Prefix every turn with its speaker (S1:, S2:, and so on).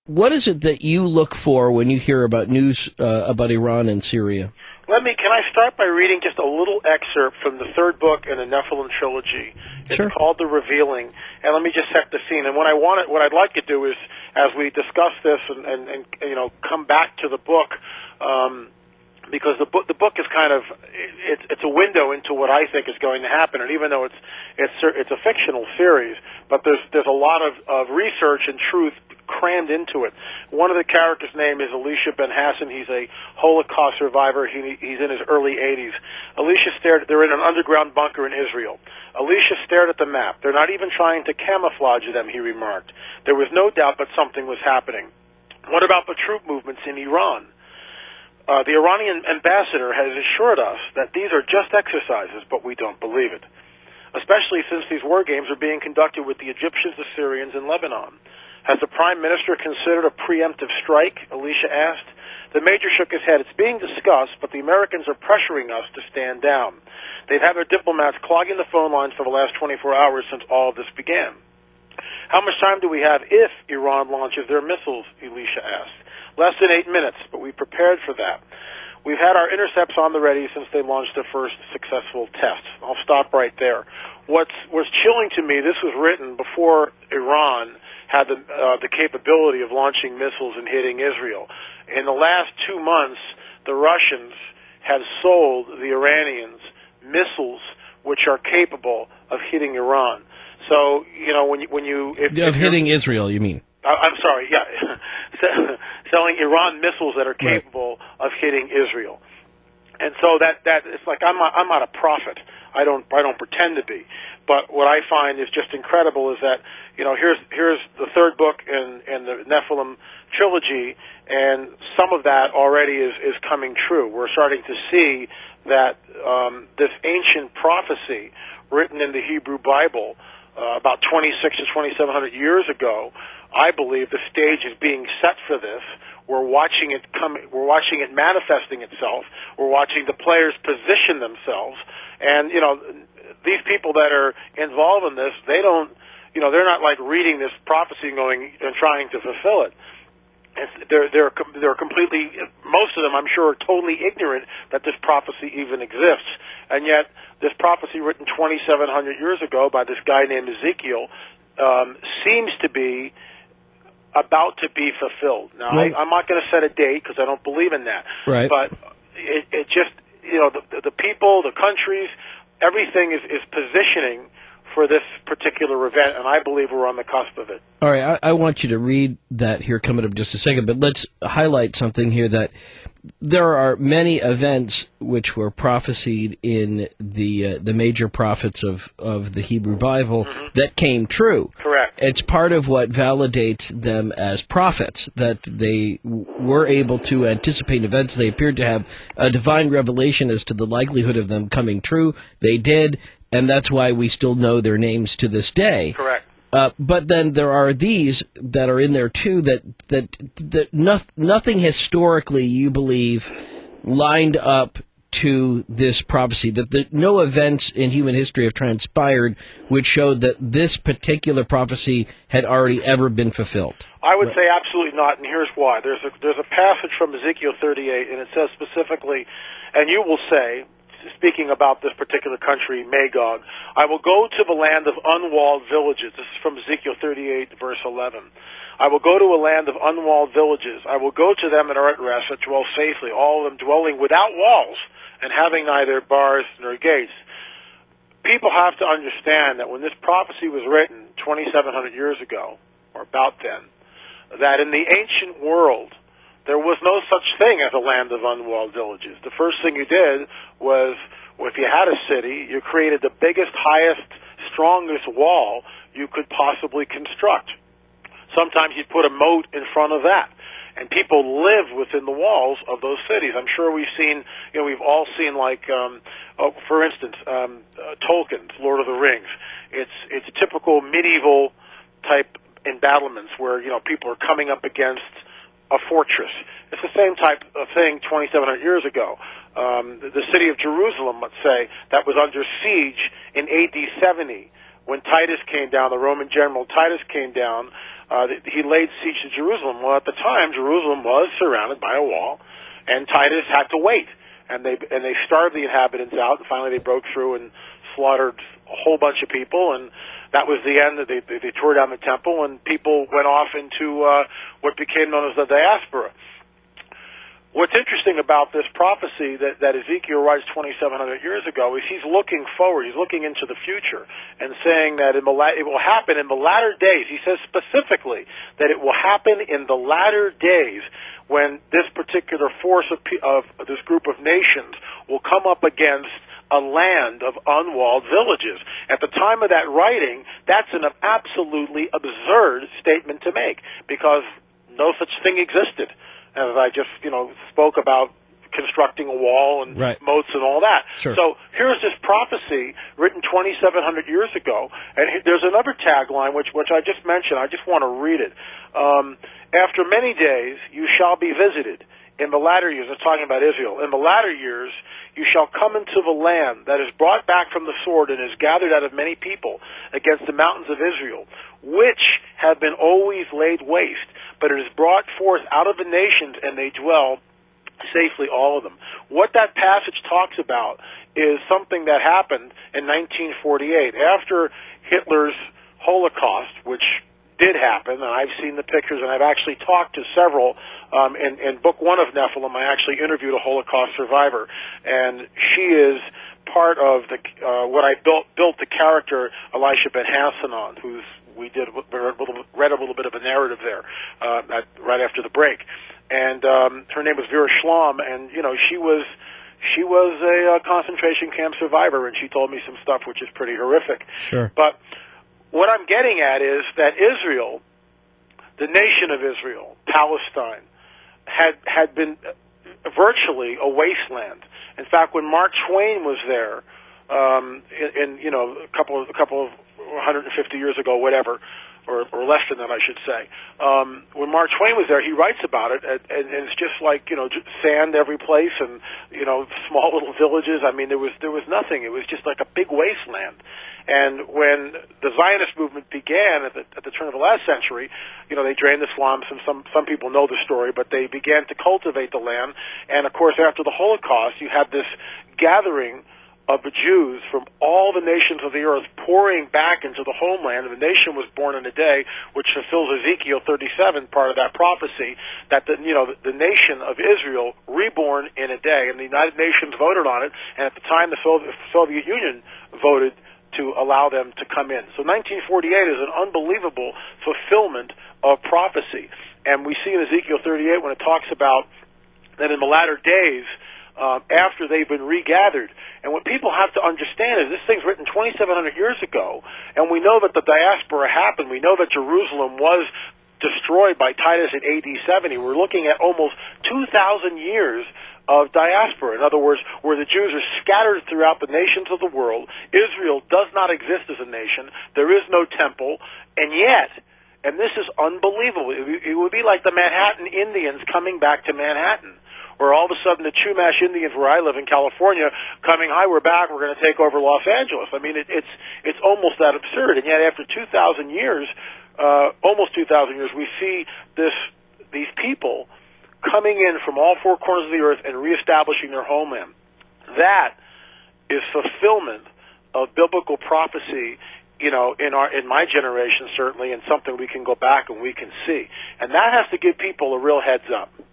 S1: What is it that you look for when you hear about news about Iran and Syria?
S2: Can I start by reading just a little excerpt from the third book in the Nephilim trilogy?
S1: Sure.
S2: It's called The Revealing, and let me just set the scene. And what I'd like to do is, as we discuss this and come back to the book, because the book is kind of it's a window into what I think is going to happen. And even though it's a fictional series, but there's a lot of research and truth crammed into it. One of the characters' name is Elisha Ben Hassan. He's a Holocaust survivor. He's in his early 80s. They're in an underground bunker in Israel. Elisha stared at the map. They're not even trying to camouflage them, he remarked. There was no doubt that something was happening. What about the troop movements in Iran? The Iranian ambassador has assured us that these are just exercises, but we don't believe it, especially since these war games are being conducted with the Egyptians, the Syrians, and Lebanon. Has the Prime Minister considered a preemptive strike? Elisha asked. The Major shook his head. It's being discussed, but the Americans are pressuring us to stand down. They've had their diplomats clogging the phone lines for the last 24 hours since all of this began. How much time do we have if Iran launches their missiles? Elisha asked. Less than 8 minutes, but we prepared for that. We've had our intercepts on the ready since they launched their first successful tests. I'll stop right there. What's chilling to me, this was written before Iran had the capability of launching missiles and hitting Israel. In the last 2 months, the Russians have sold the Iranians missiles which are capable of hitting Iran. So,
S1: hitting Israel, you mean?
S2: I'm sorry, yeah. Selling Iran missiles that are capable of hitting Israel. And so that it's like I'm not a prophet. I don't pretend to be. But what I find is just incredible is that, here's the third book in the Nephilim trilogy, and some of that already is coming true. We're starting to see that this ancient prophecy written in the Hebrew Bible about 26 to 2,700 years ago, I believe the stage is being set for this. We're watching it We're watching it manifesting itself. We're watching the players position themselves. And, these people that are involved in this, they're not like reading this prophecy and going and trying to fulfill it. They're completely, most of them, I'm sure, are totally ignorant that this prophecy even exists. And yet, this prophecy written 2,700 years ago by this guy named Ezekiel seems to be about to be fulfilled. Now, right. I'm not going to set a date because I don't believe in that.
S1: Right.
S2: But it just, the people, the countries, everything is positioning for this particular event, and I believe we're on the cusp of it.
S1: All right, I want you to read that here coming up just a second, but let's highlight something here that there are many events which were prophesied in the major prophets of the Hebrew Bible that came true.
S2: Correct.
S1: It's part of what validates them as prophets, that they were able to anticipate events. They appeared to have a divine revelation as to the likelihood of them coming true. They did, and that's why we still know their names to this day.
S2: Correct.
S1: But then there are these that are in there too that nothing historically, you believe, lined up to this prophecy, that no events in human history have transpired which showed that this particular prophecy had already ever been fulfilled.
S2: I would say absolutely not, and here's why. There's a passage from Ezekiel 38, and it says specifically, and you will say, speaking about this particular country, Magog, I will go to the land of unwalled villages. This is from Ezekiel 38, verse 11. I will go to a land of unwalled villages. I will go to them that are at rest, that dwell safely, all of them dwelling without walls and having neither bars nor gates. People have to understand that when this prophecy was written 2,700 years ago, or about then, that in the ancient world, there was no such thing as a land of unwalled villages. The first thing you did was, if you had a city, you created the biggest, highest, strongest wall you could possibly construct. Sometimes you'd put a moat in front of that. And people live within the walls of those cities. I'm sure we've seen, we've all seen, like, for instance, Tolkien's Lord of the Rings. It's typical medieval type embattlements where, people are coming up against a fortress. It's the same type of thing 2,700 years ago. The city of Jerusalem, let's say, that was under siege in AD 70 when Titus came down, the Roman general Titus came down. he laid siege to Jerusalem. Well, at the time, Jerusalem was surrounded by a wall, and Titus had to wait. And they starved the inhabitants out, and finally they broke through and slaughtered a whole bunch of people, and that was the end. They tore down the temple, and people went off into what became known as the diaspora. What's interesting about this prophecy that Ezekiel writes 2,700 years ago is he's looking forward. He's looking into the future and saying that it will happen in the latter days. He says specifically that it will happen in the latter days when this particular force of this group of nations will come up against a land of unwalled villages. At the time of that writing, that's an absolutely absurd statement to make because no such thing existed. As I just, spoke about constructing a wall and moats and all that.
S1: Sure.
S2: So here's this prophecy written 2,700 years ago, and there's another tagline which I just mentioned. I just want to read it. After many days you shall be visited. In the latter years, it's talking about Israel. In the latter years you shall come into the land that is brought back from the sword and is gathered out of many people against the mountains of Israel, which have been always laid waste, but it is brought forth out of the nations, and they dwell safely, all of them. What that passage talks about is something that happened in 1948 after Hitler's Holocaust, which did happen, and I've seen the pictures, and I've actually talked to several. In book one of Nephilim, I actually interviewed a Holocaust survivor, and she is part of the what I built the character Elisha Ben Hassan on, who's we read a little bit of a narrative there right after the break, and her name was Vera Schlom, and she was a concentration camp survivor, and she told me some stuff which is pretty horrific.
S1: Sure.
S2: But what I'm getting at is that Israel, the nation of Israel, Palestine, had been virtually a wasteland. In fact, when Mark Twain was there, in a couple of 150 years ago, whatever, or less than that, I should say. When Mark Twain was there, he writes about it, and it's just like sand every place, and small little villages. I mean, there was nothing. It was just like a big wasteland. And when the Zionist movement began at the turn of the last century, they drained the slums, and some people know the story, but they began to cultivate the land. And of course, after the Holocaust, you had this gathering of the Jews from all the nations of the earth pouring back into the homeland, and the nation was born in a day, which fulfills Ezekiel 37, part of that prophecy, that the nation of Israel reborn in a day, and the United Nations voted on it, and at the time the Soviet Union voted to allow them to come in. So 1948 is an unbelievable fulfillment of prophecy, and we see in Ezekiel 38 when it talks about that in the latter days, after they've been regathered. And what people have to understand is this thing's written 2,700 years ago, and we know that the diaspora happened. We know that Jerusalem was destroyed by Titus in AD 70. We're looking at almost 2,000 years of diaspora. In other words, where the Jews are scattered throughout the nations of the world. Israel does not exist as a nation. There is no temple, and yet, and this is unbelievable, it would be like the Manhattan Indians coming back to Manhattan, where all of a sudden the Chumash Indians, where I live in California, coming, hi, we're back, we're going to take over Los Angeles. I mean, it's almost that absurd. And yet after 2,000 years, almost 2,000 years, we see these people coming in from all four corners of the earth and reestablishing their homeland. That is fulfillment of biblical prophecy, in my generation certainly, and something we can go back and we can see. And that has to give people a real heads up.